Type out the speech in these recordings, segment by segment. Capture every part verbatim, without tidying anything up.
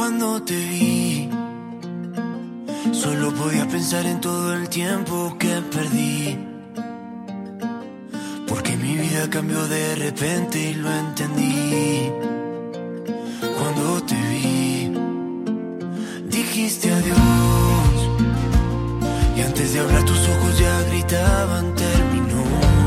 Cuando te vi, solo podía pensar en todo el tiempo que perdí, porque mi vida cambió de repente y lo entendí. Cuando te vi, dijiste adiós, y antes de hablar tus ojos ya gritaban terminó.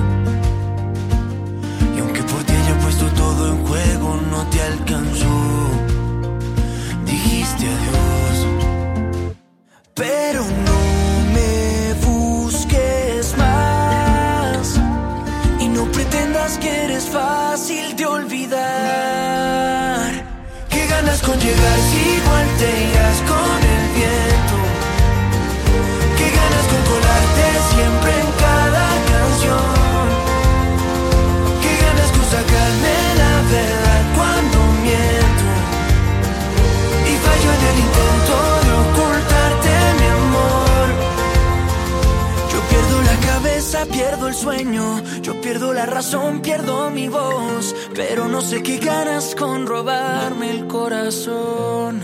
Y aunque por ti haya puesto todo en juego, no te alcanzó. Dijiste adiós, pero no me busques más y no pretendas que eres fácil de olvidar. ¿Qué ganas con llegar si igual te irás con el viento? ¿Qué ganas con colarte siempre en cada canción? ¿Qué ganas con sacarme la verdad cuando miento? Y fallo en el intento de ocultarte mi amor. Yo pierdo la cabeza, pierdo el sueño, yo pierdo la razón, pierdo mi voz, pero no sé qué ganas con robarme el corazón.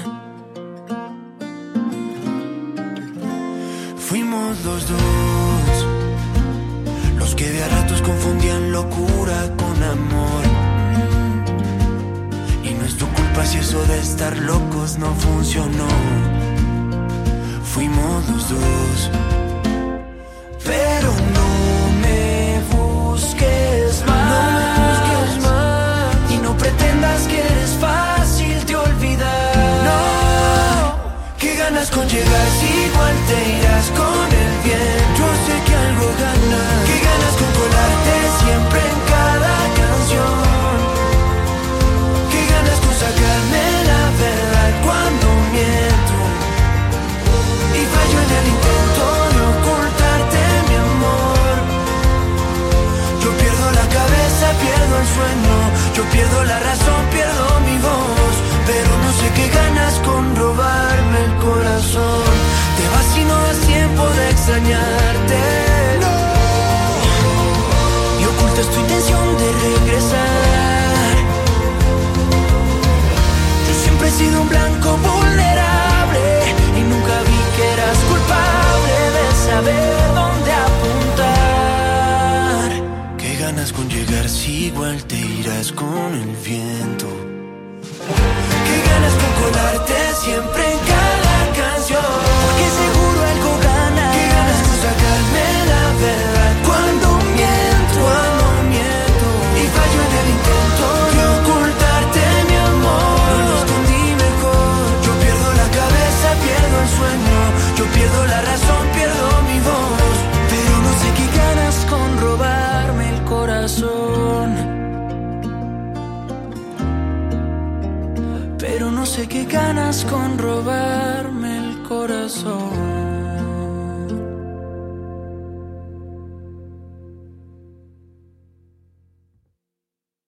Fuimos los dos los que de a ratos confundían locura con amor. Y no es tu culpa si eso de estar locos no funcionó. Fuimos los dos, pero no me busques más, no me busques más, y no pretendas que eres fácil de olvidar. No, ¿qué ganas con llegar si igual te irás con el viento? Yo sé que algo ganas. ¿Qué ganas con colarte siempre en cada canción? ¿Qué ganas con sacarme la verdad cuando miento? Y fallo en el intento de ocultarte mi amor. Yo pierdo la cabeza, pierdo el sueño, yo pierdo la razón, pierdo mi voz, pero no sé qué ganas con robarme el corazón. Te vas y no das tiempo de extrañarte, no. Y ocultas tu intención de regresar. Yo siempre he sido un blanco vulnerable y nunca vi que eras culpable de saber dónde apuntar. ¿Qué ganas con llegar si igual te irás con el viento? ¿Qué ganas con colarte siempre en cada canción? Porque seguro algo ganas. ¿Qué ganas con sacarme la verdad cuando miento? Cuando miento y fallo en el intento de ocultarte mi amor. No lo escondí mejor. Yo pierdo la cabeza, pierdo el sueño, yo pierdo la razón, pierdo mi voz, pero no sé qué ganas con robarme el corazón. Pero no sé qué ganas con robarme el corazón.